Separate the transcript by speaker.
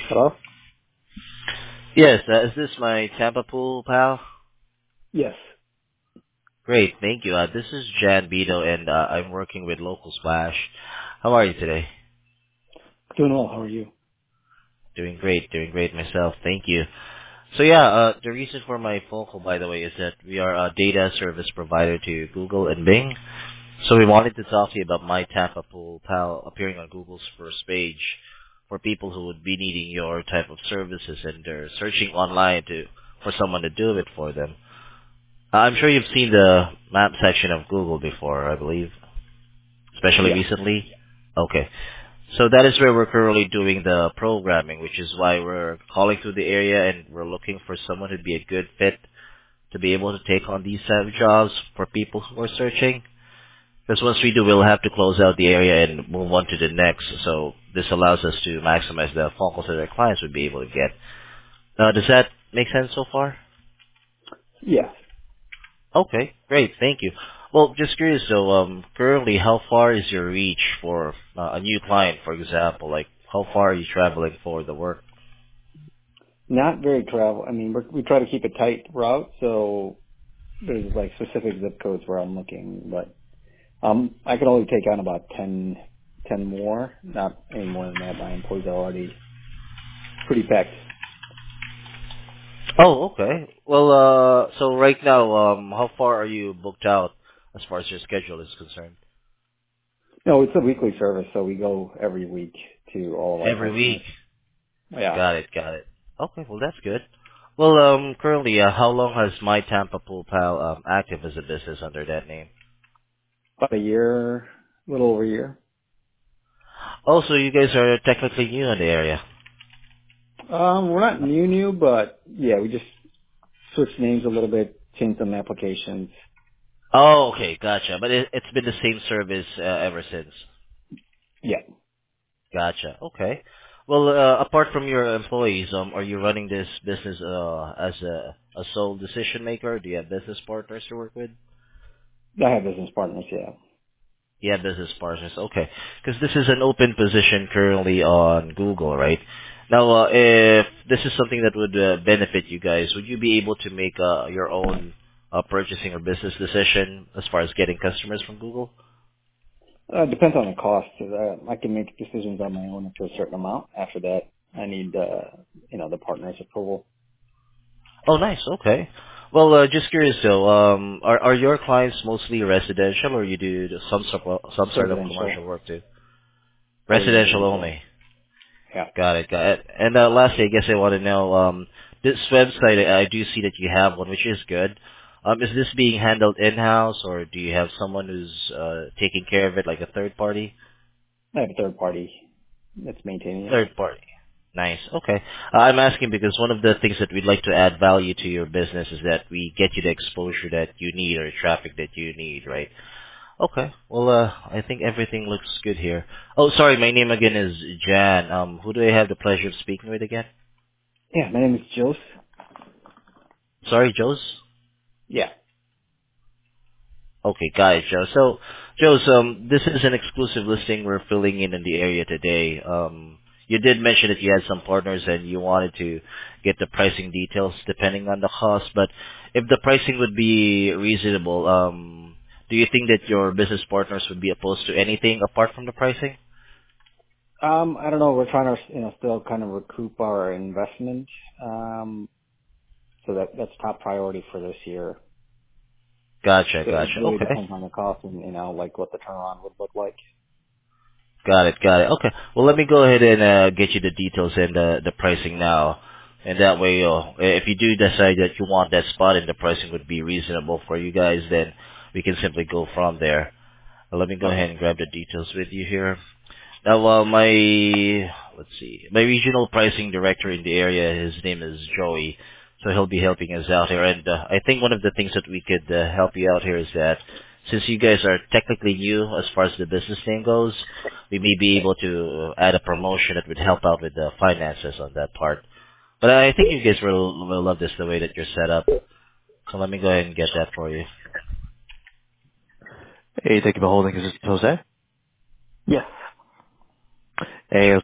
Speaker 1: Hello?
Speaker 2: Yes, is this my Tampa Pool pal?
Speaker 1: Yes.
Speaker 2: Great, thank you. This is Jan Bito, and I'm working with Local Splash. How are you today?
Speaker 1: Doing well. How are you?
Speaker 2: Doing great myself. Thank you. So yeah, the reason for my phone call, by the way, is that we are a data service provider to Google and Bing. So we wanted to talk to you about my Tampa Pool pal appearing on Google's first page for people who would be needing your type of services and they're searching online for someone to do it for them. I'm sure you've seen the map section of Google before, I believe, especially
Speaker 1: Yes.
Speaker 2: recently. Okay. So that is where we're currently doing the programming, which is why we're calling through the area and we're looking for someone who'd be a good fit to be able to take on these type of jobs for people who are searching. Because once we do, we'll have to close out the area and move on to the next. So this allows us to maximize the phone calls that our clients would be able to get. Does that make sense so far?
Speaker 1: Yes.
Speaker 2: Okay, great. Thank you. Well, just curious though, currently, how far is your reach for a new client, for example? Like, how far are you traveling for the work?
Speaker 1: Not very travel. I mean, we try to keep a tight route, so there's like specific zip codes where I'm looking, but I can only take on about 10 more, not any more than that. My employees are already pretty packed.
Speaker 2: Oh, okay. Well, so right now, how far are you booked out as far as your schedule is concerned?
Speaker 1: No, it's a weekly service, so we go every week to all of our
Speaker 2: Every week.
Speaker 1: customers. Yeah.
Speaker 2: Got it, got it. Okay, well, that's good. Well, currently, how long has My Tampa Pool Pal active as a business under that name?
Speaker 1: About a year, a little over a year.
Speaker 2: Oh, so you guys are technically new in the area.
Speaker 1: We're not new, but yeah, we just switched names a little bit, changed some applications.
Speaker 2: Oh, okay, gotcha. But it's been the same service ever since.
Speaker 1: Yeah.
Speaker 2: Gotcha. Okay. Well, apart from your employees, are you running this business as a sole decision maker? Do you have business partners to work with?
Speaker 1: I have business partners, yeah.
Speaker 2: Yeah, business partners. Okay. Because this is an open position currently on Google, right? Now, if this is something that would benefit you guys, would you be able to make your own purchasing or business decision as far as getting customers from Google?
Speaker 1: Depends on the cost. I can make decisions on my own up to a certain amount. After that, I need, the partner's approval.
Speaker 2: Oh, nice. Okay. Well, just curious though, are your clients mostly residential, or you do some sort of
Speaker 1: Residential.
Speaker 2: commercial work too?
Speaker 1: Fully
Speaker 2: Residential
Speaker 1: residential.
Speaker 2: only.
Speaker 1: Yeah.
Speaker 2: Got it. Got it. And lastly, I guess I want to know, this website, I do see that you have one, which is good. Is this being handled in-house, or do you have someone who's taking care of it, like a third party?
Speaker 1: I have a third party that's maintaining it.
Speaker 2: Third party. Nice. Okay. I'm asking because one of the things that we'd like to add value to your business is that we get you the exposure that you need or traffic that you need, right? Okay. Well, I think everything looks good here. Oh, sorry. My name again is Jan. Who do I have the pleasure of speaking with again?
Speaker 1: Yeah, my name is Jose.
Speaker 2: Sorry, Joe's?
Speaker 1: Yeah.
Speaker 2: Okay, got it, Joe. So, Joe's, this is an exclusive listing we're filling in the area today. You did mention that you had some partners and you wanted to get the pricing details depending on the cost, but if the pricing would be reasonable, do you think that your business partners would be opposed to anything apart from the pricing?
Speaker 1: I don't know. We're trying to, still kind of recoup our investment. So that's top priority for this year.
Speaker 2: Gotcha,
Speaker 1: So it
Speaker 2: gotcha.
Speaker 1: really
Speaker 2: Okay.
Speaker 1: depends on the cost and, like what the turnaround would look like.
Speaker 2: Got it, got it. Okay. Well, let me go ahead and get you the details and the pricing now. And that way, if you do decide that you want that spot and the pricing would be reasonable for you guys, then we can simply go from there. Let me go
Speaker 1: Okay.
Speaker 2: ahead and grab the details with you here. Now, let's see, my regional pricing director in the area, his name is Joey, so he'll be helping us out here. And I think one of the things that we could help you out here is that since you guys are technically new as far as the business name goes, we may be able to add a promotion that would help out with the finances on that part. But I think you guys will love this the way that you're set up. So let me go ahead and get that for you. Hey, thank you for holding. Is this Jose?
Speaker 1: Yes.
Speaker 2: Hey,